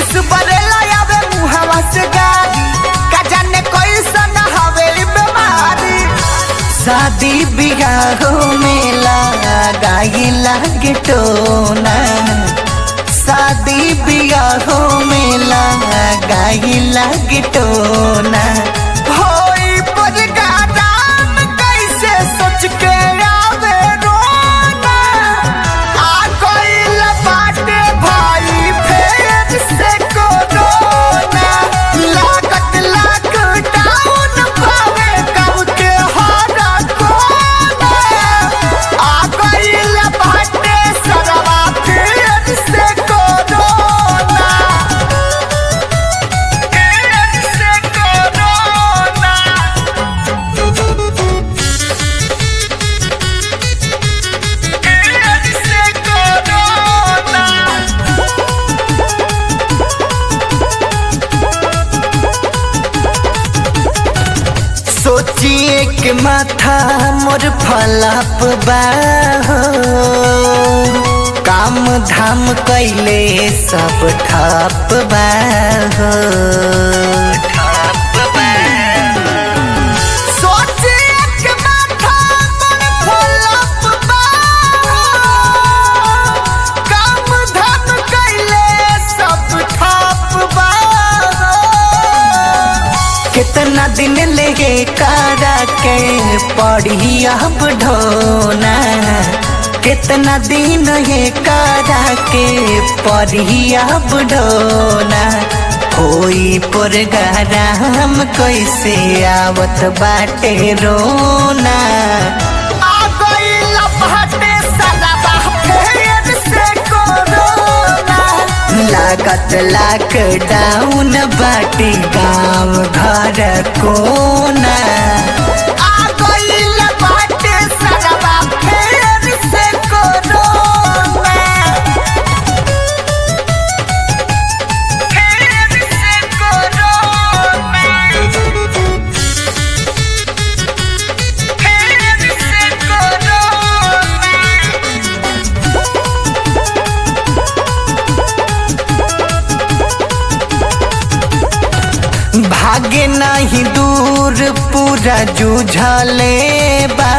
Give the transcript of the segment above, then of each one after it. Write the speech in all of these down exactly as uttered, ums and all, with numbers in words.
बीस बरेला आवे मुहावा से गाड़ी का जाने कैसन हवे बीमारी। शादी बियाह में लगाई लागे टोना, शादी बियाह में लगाई लागे टोना। होई परगाराम कैसे सोच के आवे रोना, आ गइल बाटे भाई फेर से कोरोना। लागत लॉकडाउन पावे गाँव के हर कोना, आ गइल बाटे सरवा फेर से कोरोना, फेर से कोरोना, फेर से कोरोना। सोचिए के माथा मोर फलाप बा हो, काम धाम कैले सब ठप बा हो, ठप बा। सोचिए के माथा मोर फलाप बा हो, काम धाम कैले सब ठप बा हो। कितना दिन लेगे कारा के पड़ी अब ढोना, कितना दिन ये कारा के पड़ी अब ढोना। होई पुरगाराम कैसे आवत बाटे रोना, आ गइल बाटे सलाबा फेर से कोरोना। लागत लॉकडाउन बाटे गाँव घर कोना, आ गइल बाटे सरवा फेर से कोरोना, फेर से कोरोना, फेर से कोरोना। भागे नहीं दूर पूरा जूझले बा,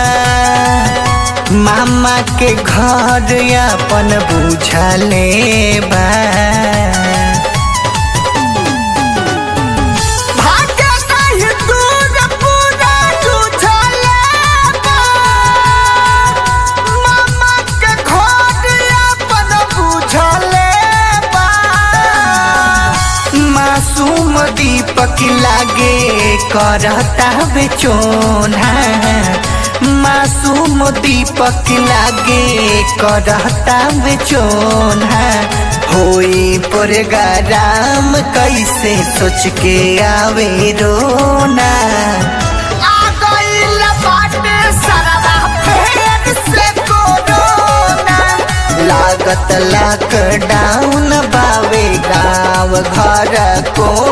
मामा के घर अपन बुझले बा। भागे नहीं दूर पूरा जूझले बा, मामा के घर अपन बुझले बा। मासूम दीपक लागे करता बेचोना, मासूम दीपक लागे करता बेचोना। होई पुरगाराम कैसे सोच के आवे रोना, आ गइल बाटे सरवा फेर से कोरोना। लागत लॉकडाउन बावे गाँव घर को